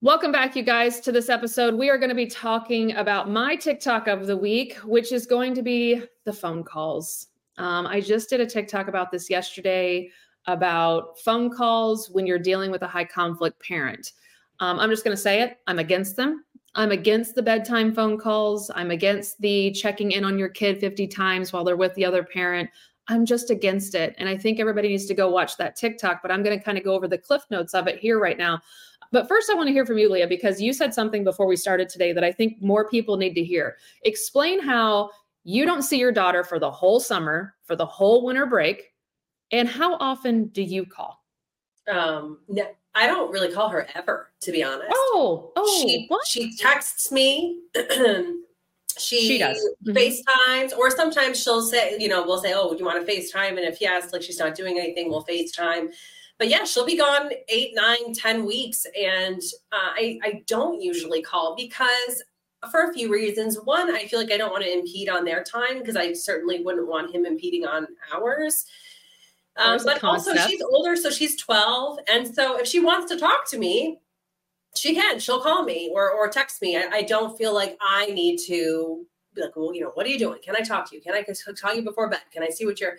Welcome back, you guys, to this episode. We are going to be talking about my TikTok of the week, which is going to be the phone calls. I just did a TikTok about this yesterday about phone calls when you're dealing with a high conflict parent. I'm just going to say it. I'm against them. I'm against the bedtime phone calls. I'm against the checking in on your kid 50 times while they're with the other parent. I'm just against it. And I think everybody needs to go watch that TikTok, but I'm going to kind of go over the cliff notes of it here right now. But first, I want to hear from you, Leah, because you said something before we started today that I think more people need to hear. Explain how you don't see your daughter for the whole summer, for the whole winter break, and how often do you call? No, I don't really call her ever, to be honest. What? She texts me. She does. FaceTimes, or sometimes she'll say, we'll say, "Oh, do you want to FaceTime?" And if yes, like she's not doing anything, we'll FaceTime. But yeah, she'll be gone 8, 9, 10 weeks. And I don't usually call because for a few reasons. One, I feel like I don't want to impede on their time because I certainly wouldn't want him impeding on ours. But also she's older, so she's 12. And so if she wants to talk to me, she can. She'll call me or text me. I don't feel like I need to be like, well, what are you doing? Can I talk to you? Can I call you before bed? Can I see what you're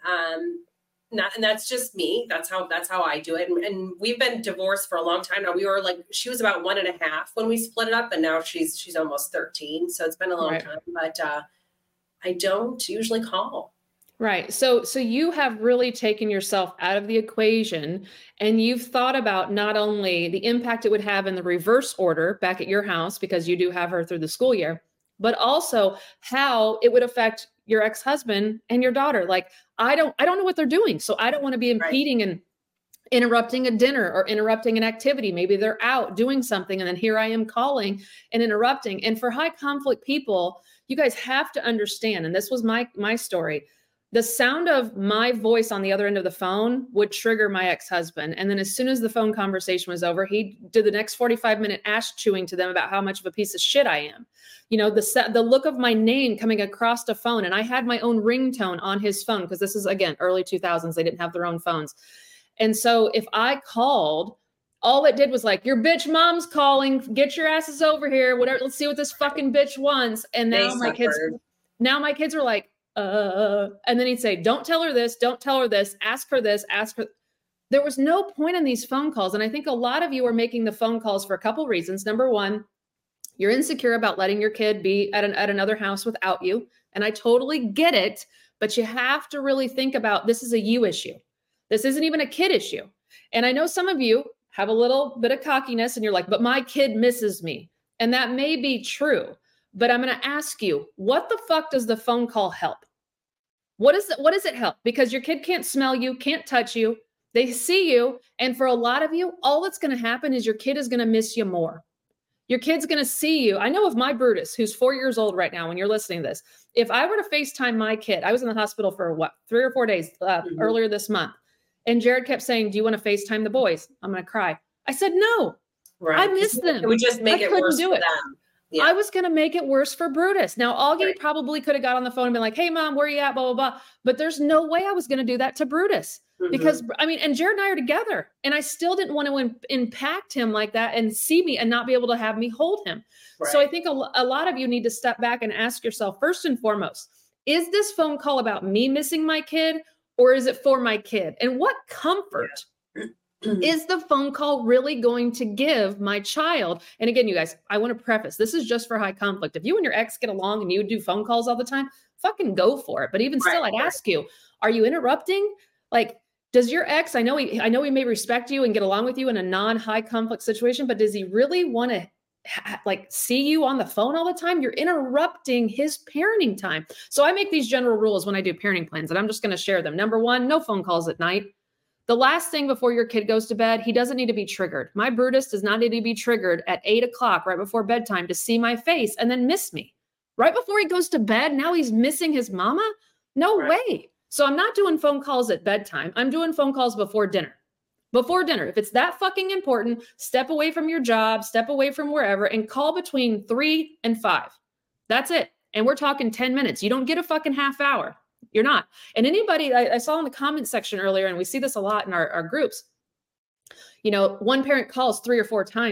not? And that's just me. That's how I do it. And we've been divorced for a long time now. We were like, she was about 1.5 when we split it up, and now she's almost 13. So it's been a long time. But I don't usually call. Right. So you have really taken yourself out of the equation, and you've thought about not only the impact it would have in the reverse order back at your house, because you do have her through the school year, but also how it would affect your ex-husband and your daughter. Like, I don't know what they're doing. So I don't want to be impeding and interrupting a dinner or interrupting an activity. Maybe they're out doing something, and then here I am calling and interrupting. And for high conflict people, you guys have to understand, and this was my story. The sound of my voice on the other end of the phone would trigger my ex-husband. And then as soon as the phone conversation was over, he did the next 45-minute ass chewing to them about how much of a piece of shit I am. The look of my name coming across the phone. And I had my own ringtone on his phone because this is, again, early 2000s. They didn't have their own phones. And so if I called, all it did was like, your bitch mom's calling, get your asses over here, whatever. Let's see what this fucking bitch wants. And now my kids are like, and then he'd say, don't tell her this, ask her this, ask her. There was no point in these phone calls. And I think a lot of you are making the phone calls for a couple of reasons. Number one, you're insecure about letting your kid be at another house without you. And I totally get it, but you have to really think about, this is a you issue. This isn't even a kid issue. And I know some of you have a little bit of cockiness and you're like, but my kid misses me. And that may be true, but I'm going to ask you, what the fuck does the phone call help? What does it help? Because your kid can't smell you, can't touch you. They see you. And for a lot of you, all that's going to happen is your kid is going to miss you more. Your kid's going to see you. I know of my Brutus, who's 4 years old right now when you're listening to this. If I were to FaceTime my kid, I was in the hospital for 3 or 4 days earlier this month. And Jared kept saying, do you want to FaceTime the boys? I'm going to cry. I said, no, I miss them. It would just make it worse for them. Yeah. I was going to make it worse for Brutus. Now, Augie probably could have got on the phone and been like, hey, mom, where are you at? Blah, blah, blah. But there's no way I was going to do that to Brutus because, and Jared and I are together. And I still didn't want to impact him like that and see me and not be able to have me hold him. Right. So I think a lot of you need to step back and ask yourself, first and foremost, is this phone call about me missing my kid or is it for my kid? And what comfort is the phone call really going to give my child? And again, you guys, I want to preface, this is just for high conflict. If you and your ex get along and you do phone calls all the time, fucking go for it. But even still, I'd ask you, are you interrupting? Like, does your ex, I know he may respect you and get along with you in a non-high conflict situation, but does he really want to see you on the phone all the time? You're interrupting his parenting time. So I make these general rules when I do parenting plans, and I'm just going to share them. Number one, no phone calls at night. The last thing before your kid goes to bed, he doesn't need to be triggered. My Brutus does not need to be triggered at 8 o'clock right before bedtime to see my face and then miss me. Right before he goes to bed, now he's missing his mama? No way. So I'm not doing phone calls at bedtime. I'm doing phone calls before dinner. Before dinner. If it's that fucking important, step away from your job, step away from wherever, and call between 3 and 5. That's it. And we're talking 10 minutes. You don't get a fucking half hour. You're not. And anybody, I saw in the comment section earlier, and we see this a lot in our groups, one parent calls 3 or 4 times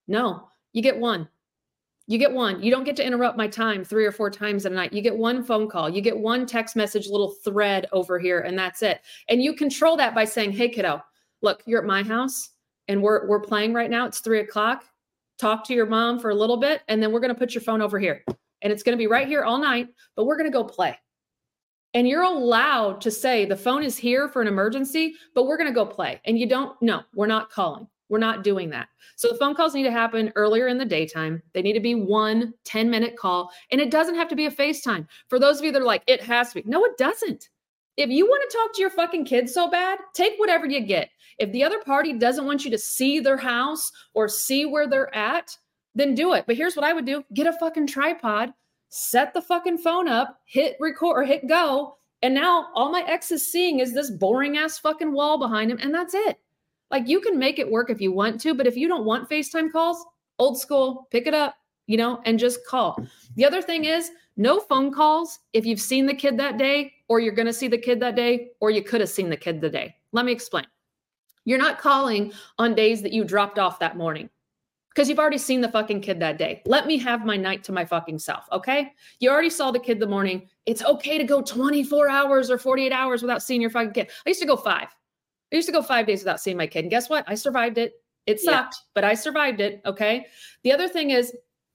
No, you get one. You get one. You don't get to interrupt my time 3 or 4 times a night. You get one phone call. You get one text message, little thread over here, and that's it. And you control that by saying, hey, kiddo, look, you're at my house and we're playing right now. It's 3:00. Talk to your mom for a little bit, and then we're going to put your phone over here. And it's going to be right here all night, but we're going to go play. And you're allowed to say the phone is here for an emergency, but we're going to go play. And you don't, no, we're not calling. We're not doing that. So the phone calls need to happen earlier in the daytime. They need to be 1 10-minute call. And it doesn't have to be a FaceTime. For those of you that are like, it has to be. No, it doesn't. If you want to talk to your fucking kids so bad, take whatever you get. If the other party doesn't want you to see their house or see where they're at, then do it. But here's what I would do. Get a fucking tripod, set the fucking phone up, hit record or hit go. And now all my ex is seeing is this boring ass fucking wall behind him. And that's it. Like, you can make it work if you want to, but if you don't want FaceTime calls, old school, pick it up, and just call. The other thing is no phone calls if you've seen the kid that day, or you're going to see the kid that day, or you could have seen the kid the day. Let me explain. You're not calling on days that you dropped off that morning because you've already seen the fucking kid that day. Let me have my night to my fucking self, okay? You already saw the kid the morning. It's okay to go 24 hours or 48 hours without seeing your fucking kid. I used to go 5. I used to go 5 days without seeing my kid. And guess what? I survived it. It sucked, but I survived it. Okay. The other thing is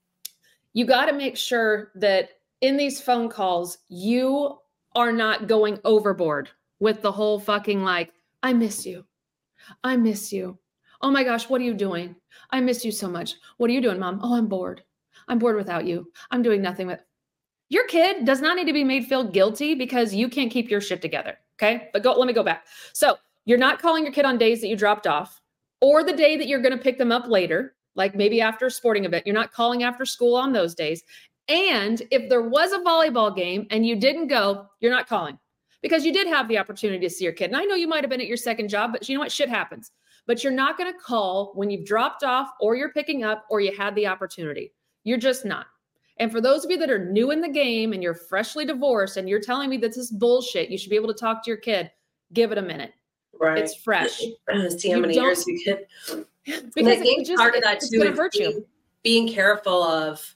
you got to make sure that in these phone calls, you are not going overboard with the whole fucking like, I miss you. I miss you. Oh my gosh, what are you doing? I miss you so much. What are you doing, Mom? Oh, I'm bored. I'm bored without you. I'm doing nothing with your kid does not need to be made feel guilty because you can't keep your shit together. Okay. But let me go back. So you're not calling your kid on days that you dropped off or the day that you're going to pick them up later, like maybe after a sporting event. You're not calling after school on those days. And if there was a volleyball game and you didn't go, you're not calling because you did have the opportunity to see your kid. And I know you might have been at your second job, but you know what? Shit happens. But you're not going to call when you've dropped off or you're picking up or you had the opportunity. You're just not. And for those of you that are new in the game and you're freshly divorced and you're telling me that this is bullshit, you should be able to talk to your kid. Give it a minute. Right. It's fresh. See how many years you can. Because I think part of that too is being careful of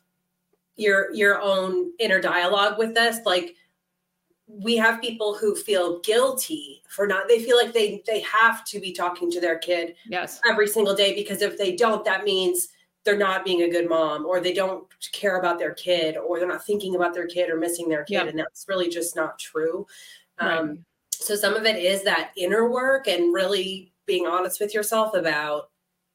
your own inner dialogue with this. Like, we have people who feel guilty for not, they feel like they have to be talking to their kid every single day, because if they don't, that means they're not being a good mom, or they don't care about their kid, or they're not thinking about their kid or missing their kid. And that's really just not true. Right. So some of it is that inner work and really being honest with yourself about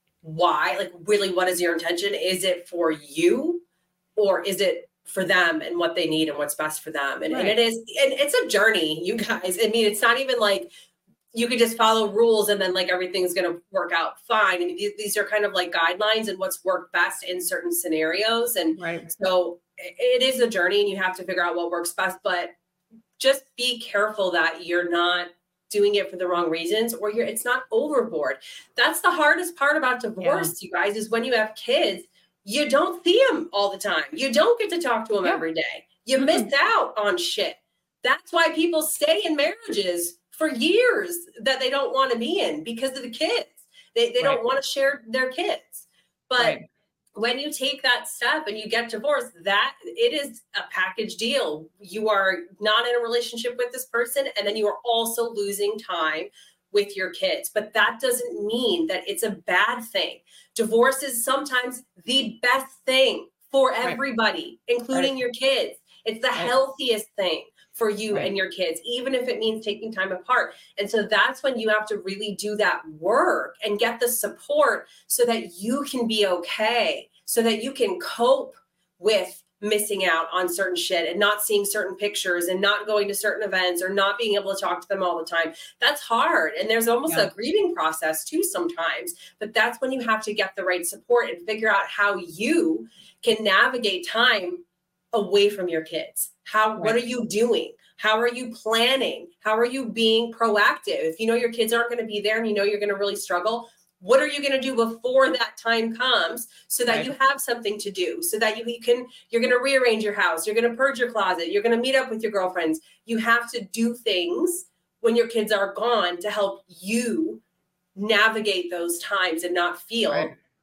why, like, really, what is your intention? Is it for you, or is it for them and what they need and what's best for them? And, and it is, and it's a journey, you guys. I mean, it's not even like you could just follow rules and then like everything's going to work out fine. I mean, these are kind of like guidelines and what's worked best in certain scenarios. And so it is a journey and you have to figure out what works best, but just be careful that you're not doing it for the wrong reasons, or it's not overboard. That's the hardest part about divorce, you guys, is when you have kids, you don't see them all the time. You don't get to talk to them every day. You miss out on shit. That's why people stay in marriages for years that they don't want to be in, because of the kids. They don't want to share their kids. But when you take that step and you get divorced, that it is a package deal. You are not in a relationship with this person, and then you are also losing time with your kids. But that doesn't mean that it's a bad thing. Divorce is sometimes the best thing for everybody, including your kids. It's the healthiest thing for you and your kids, even if it means taking time apart. And so that's when you have to really do that work and get the support so that you can be okay, so that you can cope with missing out on certain shit and not seeing certain pictures and not going to certain events or not being able to talk to them all the time. That's hard. And there's almost a grieving process too sometimes, but that's when you have to get the right support and figure out how you can navigate time away from your kids. What are you doing? How are you planning? How are you being proactive? If you know your kids aren't going to be there and you know you're going to really struggle, what are you going to do before that time comes so that you have something to do, so that you're going to rearrange your house, you're going to purge your closet, you're going to meet up with your girlfriends. You have to do things when your kids are gone to help you navigate those times and not feel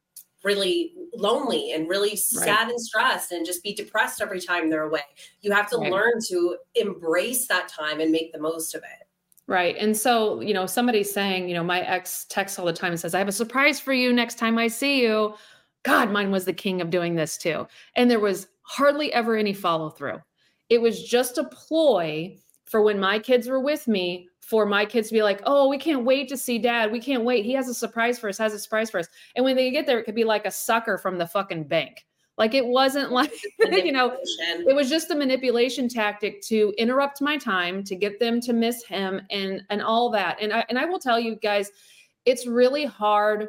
really lonely and really sad and stressed and just be depressed every time they're away. You have to learn to embrace that time and make the most of it. Right. And so, you know, somebody's saying, you know, my ex texts all the time and says, I have a surprise for you next time I see you. God, mine was the king of doing this too. And there was hardly ever any follow through. It was just a ploy for when my kids were with me, for my kids to be like, oh, we can't wait to see dad. We can't wait. He has a surprise for us, has a surprise for us. And when they get there, it could be like a sucker from the fucking bank. Like it wasn't like, you know, it was just a manipulation tactic to interrupt my time, to get them to miss him and all that. And I will tell you guys, it's really hard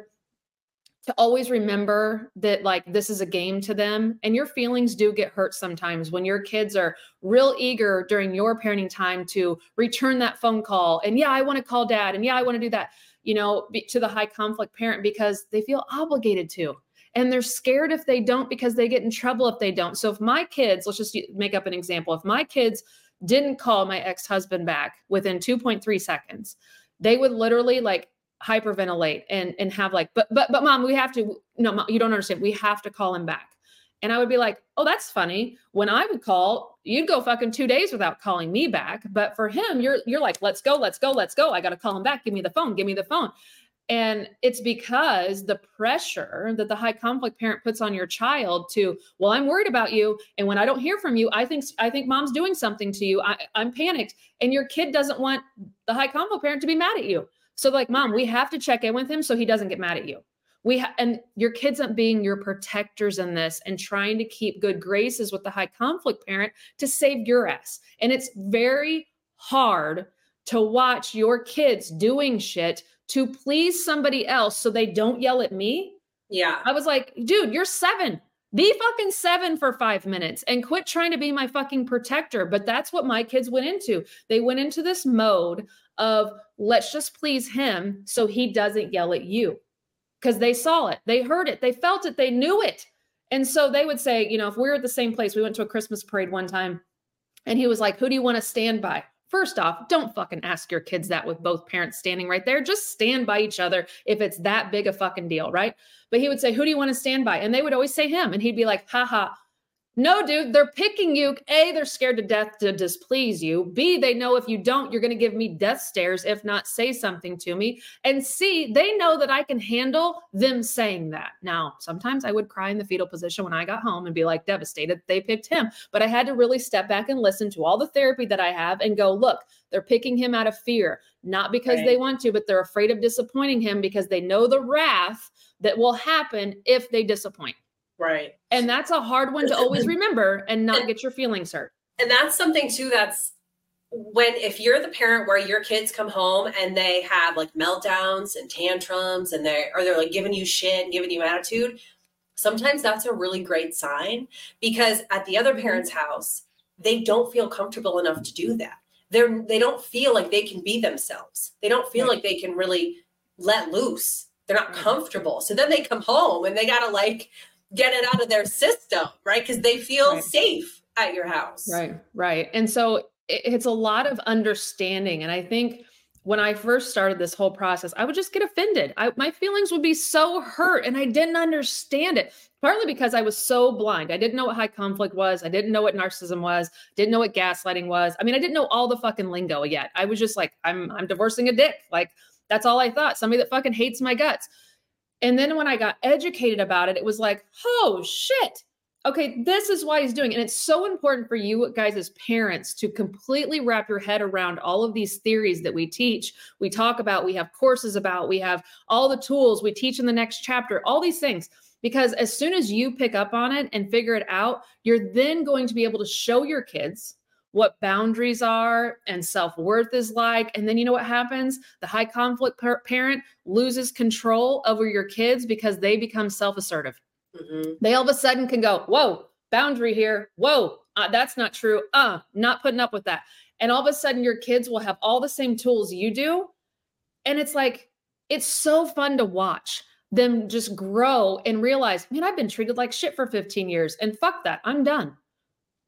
to always remember that like this is a game to them, and your feelings do get hurt sometimes when your kids are real eager during your parenting time to return that phone call. And yeah, I want to call dad. And yeah, I want to do that, you know, to the high conflict parent because they feel obligated to. And they're scared if they don't because they get in trouble if they don't. So if my kids, let's just make up an example. If my kids didn't call my ex-husband back within 2.3 seconds, they would literally like hyperventilate and have like, but mom, we have to, no, mom, you don't understand. We have to call him back. And I would be like, oh, that's funny. When I would call, you'd go fucking 2 days without calling me back. But for him, you're like, let's go. I got to call him back. Give me the phone. And it's because the pressure that the high conflict parent puts on your child to, well, I'm worried about you. And when I don't hear from you, I think mom's doing something to you. I'm panicked. And your kid doesn't want the high conflict parent to be mad at you. So like, mom, we have to check in with him so he doesn't get mad at you. And your kids aren't being your protectors in this and trying to keep good graces with the high conflict parent to save your ass. And it's very hard to watch your kids doing shit to please somebody else so they don't yell at me. Yeah. I was like, dude, you're 7. Be fucking 7 for 5 minutes and quit trying to be my fucking protector. But that's what my kids went into. They went into this mode of let's just please him so he doesn't yell at you. Because they saw it, they heard it, they felt it, they knew it. And so they would say, you know, if we were at the same place, we went to a Christmas parade one time and he was like, who do you want to stand by? First off, don't fucking ask your kids that with both parents standing right there. Just stand by each other if it's that big a fucking deal, right? But he would say, who do you want to stand by? And they would always say him. And he'd be like, haha, no, dude, they're picking you. A, they're scared to death to displease you. B, they know if you don't, you're going to give me death stares, if not say something to me. And C, they know that I can handle them saying that. Now, sometimes I would cry in the fetal position when I got home and be like devastated they picked him. But I had to really step back and listen to all the therapy that I have and go, look, they're picking him out of fear, not because they want to, but they're afraid of disappointing him because they know the wrath that will happen if they disappoint. Right. And that's a hard one to always remember and not get your feelings hurt. And that's something too, that's when, if you're the parent where your kids come home and they have like meltdowns and tantrums and they're like giving you shit and giving you attitude, sometimes that's a really great sign because at the other parent's house, they don't feel comfortable enough to do that. They don't feel like they can be themselves. They don't feel like they can really let loose. They're not comfortable. So then they come home and they got to like get it out of their system, right? Because they feel safe at your house. Right. And so it's a lot of understanding. And I think when I first started this whole process, I would just get offended. My feelings would be so hurt and I didn't understand it. Partly because I was so blind. I didn't know what high conflict was. I didn't know what narcissism was. Didn't know what gaslighting was. I mean, I didn't know all the fucking lingo yet. I was just like, I'm divorcing a dick. Like, that's all I thought. Somebody that fucking hates my guts. And then when I got educated about it, it was like, oh shit. Okay, this is why he's doing it. And it's so important for you guys as parents to completely wrap your head around all of these theories that we teach, we talk about, we have courses about, we have all the tools we teach in the next chapter, all these things. Because as soon as you pick up on it and figure it out, you're then going to be able to show your kids what boundaries are and self-worth is like. And then you know what happens? The high conflict parent loses control over your kids because they become self-assertive. Mm-hmm. They all of a sudden can go, whoa, boundary here. Whoa, that's not true. Not putting up with that. And all of a sudden your kids will have all the same tools you do. And it's like, it's so fun to watch them just grow and realize, man, I've been treated like shit for 15 years and fuck that, I'm done.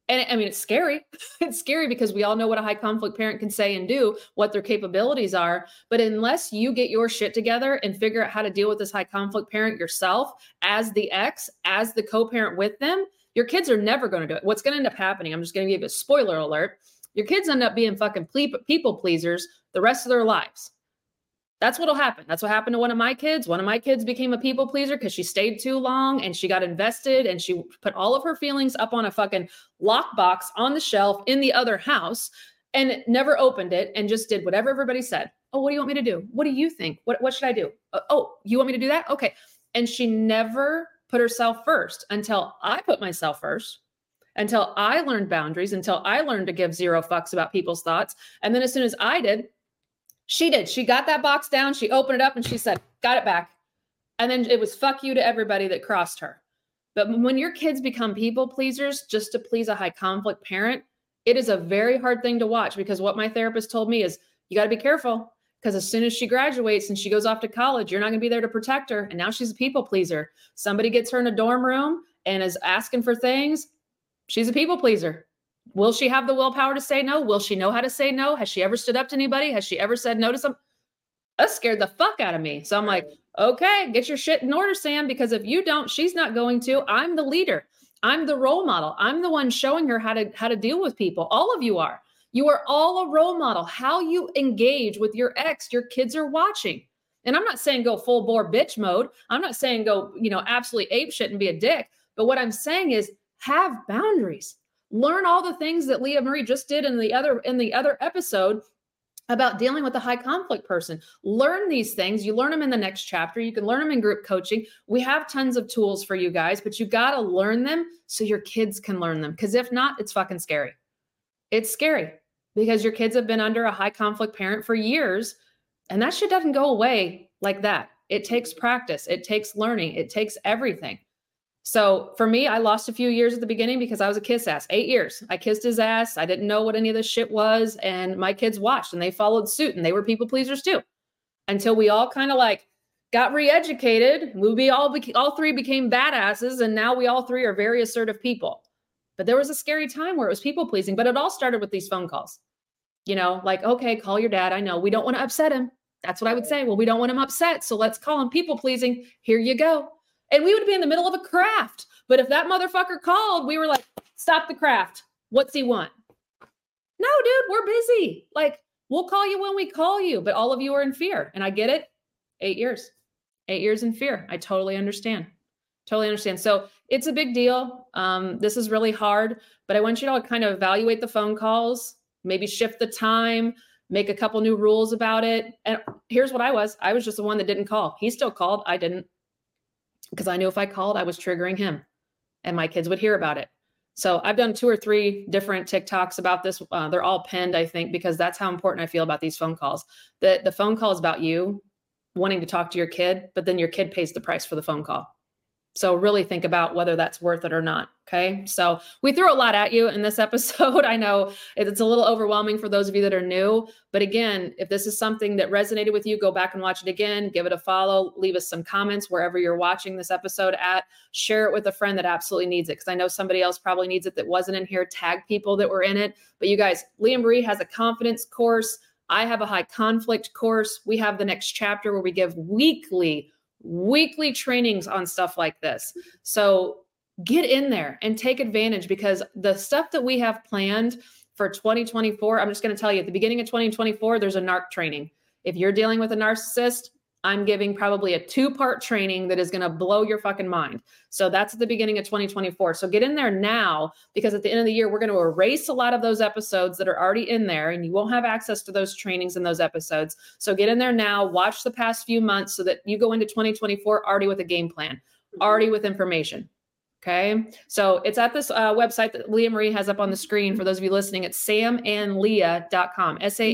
And I mean, it's scary. It's scary because we all know what a high conflict parent can say and do, what their capabilities are. But unless you get your shit together and figure out how to deal with this high conflict parent yourself as the ex, as the co-parent with them, your kids are never going to do it. What's going to end up happening, I'm just going to give you a spoiler alert. Your kids end up being fucking people pleasers the rest of their lives. That's what'll happen. That's what happened to one of my kids. One of my kids became a people pleaser because she stayed too long and she got invested and she put all of her feelings up on a fucking lockbox on the shelf in the other house and never opened it and just did whatever everybody said. Oh, what do you want me to do? What do you think? What should I do? Oh, you want me to do that? Okay. And she never put herself first until I put myself first, until I learned boundaries, until I learned to give zero fucks about people's thoughts. And then as soon as I did, she did. She got that box down. She opened it up and she said, got it back. And then it was fuck you to everybody that crossed her. But when your kids become people pleasers just to please a high conflict parent, it is a very hard thing to watch, because what my therapist told me is you got to be careful, because as soon as she graduates and she goes off to college, you're not going to be there to protect her. And now she's a people pleaser. Somebody gets her in a dorm room and is asking for things. She's a people pleaser. Will she have the willpower to say no? Will she know how to say no? Has she ever stood up to anybody? Has she ever said no to some? That scared the fuck out of me. So I'm like, okay, get your shit in order, Sam, because if you don't, she's not going to. I'm the leader. I'm the role model. I'm the one showing her how to deal with people. All of you are. You are all a role model. How you engage with your ex, your kids are watching. And I'm not saying go full bore bitch mode. I'm not saying go, absolutely ape shit and be a dick. But what I'm saying is have boundaries. Learn all the things that Leah Marie just did in the other episode about dealing with a high conflict person. Learn these things. You learn them in the next chapter. You can learn them in group coaching. We have tons of tools for you guys, but you got to learn them so your kids can learn them. Because if not, it's fucking scary. It's scary because your kids have been under a high conflict parent for years, and that shit doesn't go away like that. It takes practice. It takes learning. It takes everything. So for me, I lost a few years at the beginning because I was a kiss ass. 8 years. I kissed his ass. I didn't know what any of this shit was. And my kids watched and they followed suit and they were people pleasers too. Until we all kind of like got re-educated. All three became badasses. And now we all three are very assertive people. But there was a scary time where it was people pleasing, but it all started with these phone calls. Like, okay, call your dad. I know we don't want to upset him. That's what I would say. Well, we don't want him upset. So let's call him people pleasing. Here you go. And we would be in the middle of a craft. But if that motherfucker called, we were like, stop the craft. What's he want? No, dude, we're busy. Like, we'll call you when we call you. But all of you are in fear. And I get it. 8 years. 8 years in fear. I totally understand. Totally understand. So it's a big deal. This is really hard. But I want you to kind of evaluate the phone calls, maybe shift the time, make a couple new rules about it. And here's what I was. I was just the one that didn't call. He still called. I didn't. Because I knew if I called, I was triggering him and my kids would hear about it. So I've done 2 or 3 different TikToks about this. They're all pinned, I think, because that's how important I feel about these phone calls. The phone call is about you wanting to talk to your kid, but then your kid pays the price for the phone call. So really think about whether that's worth it or not. Okay. So we threw a lot at you in this episode. I know it's a little overwhelming for those of you that are new, but again, if this is something that resonated with you, go back and watch it again, give it a follow, leave us some comments wherever you're watching this episode at, share it with a friend that absolutely needs it. Cause I know somebody else probably needs it that wasn't in here, tag people that were in it. But you guys, Leah Marie has a confidence course. I have a high conflict course. We have the next chapter where we give weekly trainings on stuff like this. So get in there and take advantage, because the stuff that we have planned for 2024, I'm just going to tell you at the beginning of 2024, there's a NARC training. If you're dealing with a narcissist, I'm giving probably a 2-part training that is going to blow your fucking mind. So that's at the beginning of 2024. So get in there now, because at the end of the year, we're going to erase a lot of those episodes that are already in there, and you won't have access to those trainings and those episodes. So get in there now, watch the past few months so that you go into 2024 already with a game plan, already with information. Okay. So it's at this website that Leah Marie has up on the screen. For those of you listening, it's samandleah.com,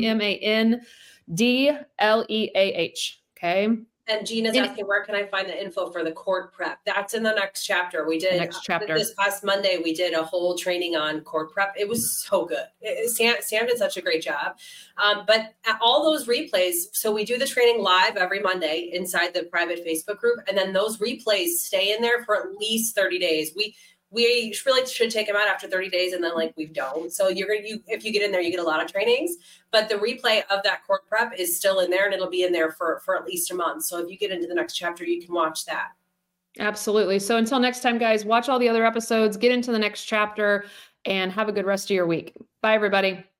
SAMANDLEAH. Okay. And Gina's asking, where can I find the info for the cord prep? That's in the next chapter. We did this past Monday. We did a whole training on cord prep. It was so good. Sam did such a great job. But all those replays, so we do the training live every Monday inside the private Facebook group. And then those replays stay in there for at least 30 days. we really should take them out after 30 days, and then like we don't. So if you get in there, you get a lot of trainings, but the replay of that court prep is still in there, and it'll be in there for at least a month. So if you get into the next chapter, you can watch that. Absolutely. So until next time, guys, watch all the other episodes, get into the next chapter, and have a good rest of your week. Bye, everybody.